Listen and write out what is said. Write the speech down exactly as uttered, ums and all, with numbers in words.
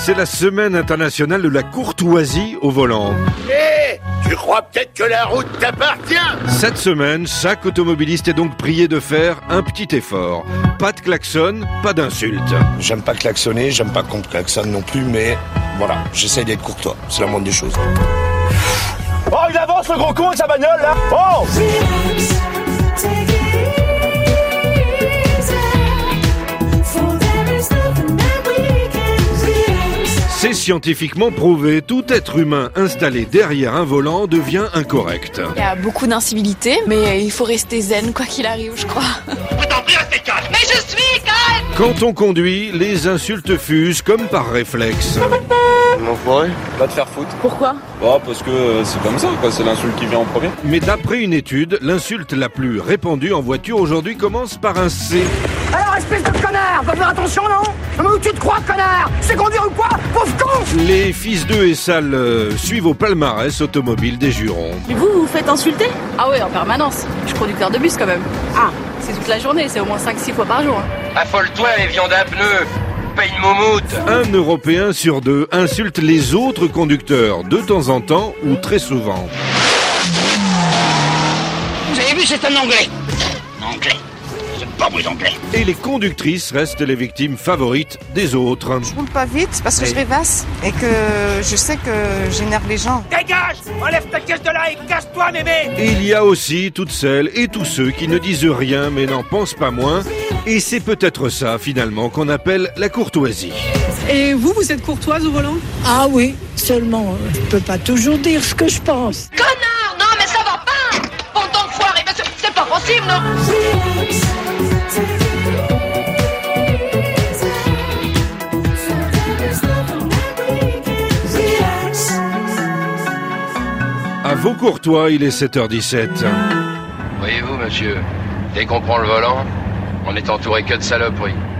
C'est la semaine internationale de la courtoisie au volant. Hé, tu crois peut-être que la route t'appartient? Cette semaine, chaque automobiliste est donc prié de faire un petit effort. Pas de klaxon, pas d'insultes. J'aime pas klaxonner, j'aime pas qu'on klaxonne non plus, mais voilà, j'essaye d'être courtois, c'est la moindre des choses. Oh, il avance le gros con avec sa bagnole là. Oh! C'est scientifiquement prouvé, tout être humain installé derrière un volant devient incorrect. Il y a beaucoup d'incivilité, mais il faut rester zen quoi qu'il arrive, je crois. Je t'en prie, restez calme. Mais je suis calme. Quand on conduit, les insultes fusent comme par réflexe. L'enfoiré. Va te faire foutre. Pourquoi? Bah parce que euh, c'est comme ça, quoi. C'est l'insulte qui vient en premier. Mais d'après une étude, l'insulte la plus répandue en voiture aujourd'hui commence par un C. Alors, espèce de connard, va faire attention, non? Mais où tu te crois, connard? C'est conduire ou quoi, pauvre con? Les fils d'eux et sales euh, suivent au palmarès automobile des jurons. Et vous, vous vous faites insulter? Ah ouais, en permanence. Je suis conducteur de bus quand même. Ah, c'est toute la journée, c'est au moins cinq six fois par jour. Hein. Affole-toi, les viandes à pneus. Paye une moumoute. Un Européen sur deux insulte les autres conducteurs, de temps en temps ou très souvent. Vous avez vu, c'est un anglais. Anglais. C'est pas beau anglais. Et les conductrices restent les victimes favorites des autres. Je roule pas vite parce que je rêvasse et que je sais que j'énerve les gens. Dégage! Enlève ta caisse de là et casse-toi, mémé! Et il y a aussi toutes celles et tous ceux qui ne disent rien mais n'en pensent pas moins. Et c'est peut-être ça, finalement, qu'on appelle la courtoisie. Et vous, vous êtes courtoise au volant? Ah oui, seulement, euh, je peux pas toujours dire ce que je pense. Connard! Non, mais ça va pas! Bon, tant que foiré, mais c'est- c'est pas possible, non? À vos courtois, il est sept heures dix-sept. Voyez-vous, monsieur, dès qu'on prend le volant, on est entouré que de saloperies.